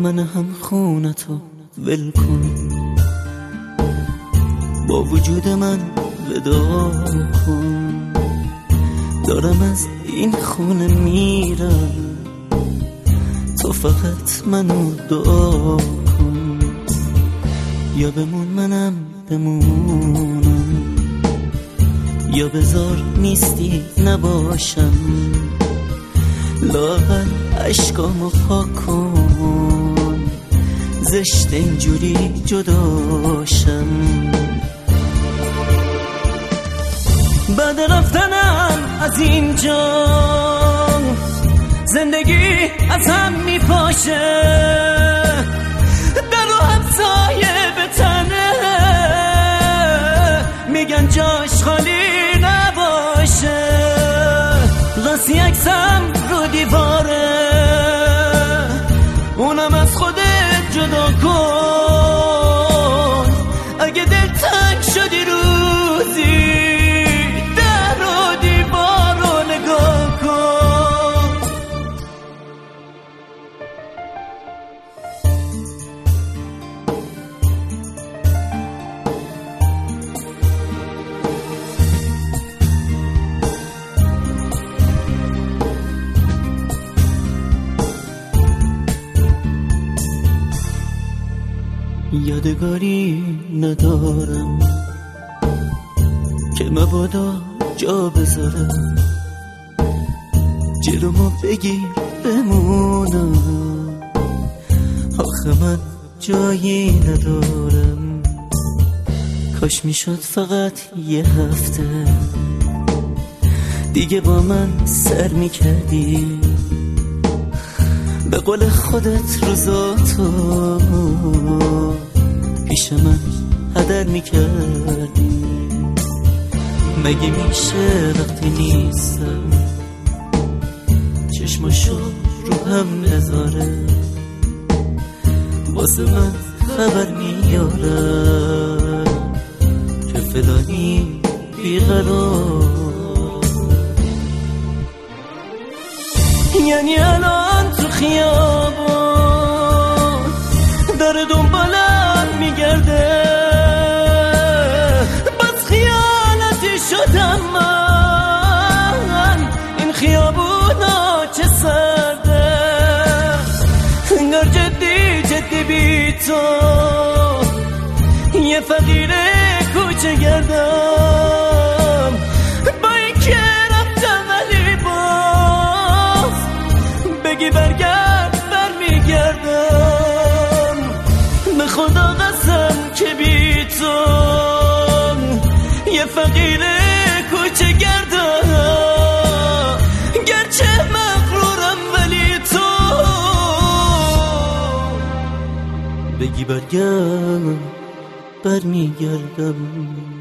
من هم خونتو ول کن، با وجود من ودا کن. دارم از این خونه میرم، تو فقط منو دعا کن. یا بمون منم بمونم، یا بذار نیستی نباشم. لااقل عشقامو پاک کن، زشت اینجوری جداشم. بعد رفتنم از اینجا زندگی از هم میپاشه، در و همسایه به تنه میگن جاش خالی نباشه. راستی عکسم رو دیواره، اونم از خودت جدا کن. اگه دل تنگ شدی روزی، در و دیوار رو نگاه کن. یادگاری ندارم که مبادا جا بذارم، جلومو بگیر بمونم. آخه من جایی ندارم، کاش میشد فقط یه هفته دیگه با من سر میکردی. به قول خودت روزاتو پیش من هدر میکردی. مگه میشه وقتی نیستم چشماشو رو هم بذاره، واسه من خبر میاره که فلانی بیقرار. یعنی الان تو خیابون داره دنبالم میگرده، بس خیالتی شدم من. این خیابونا چه سرده، انگار جدی جدی بی تو یه فقیر کوچه گردم. با این که رفتم ولی باز بگی برگرد برمیگردم. به خدا قسم که بی تو یه فقیر کوچه گردم. گرچه مغرورم ولی تو بگی برگرد برمیگردم.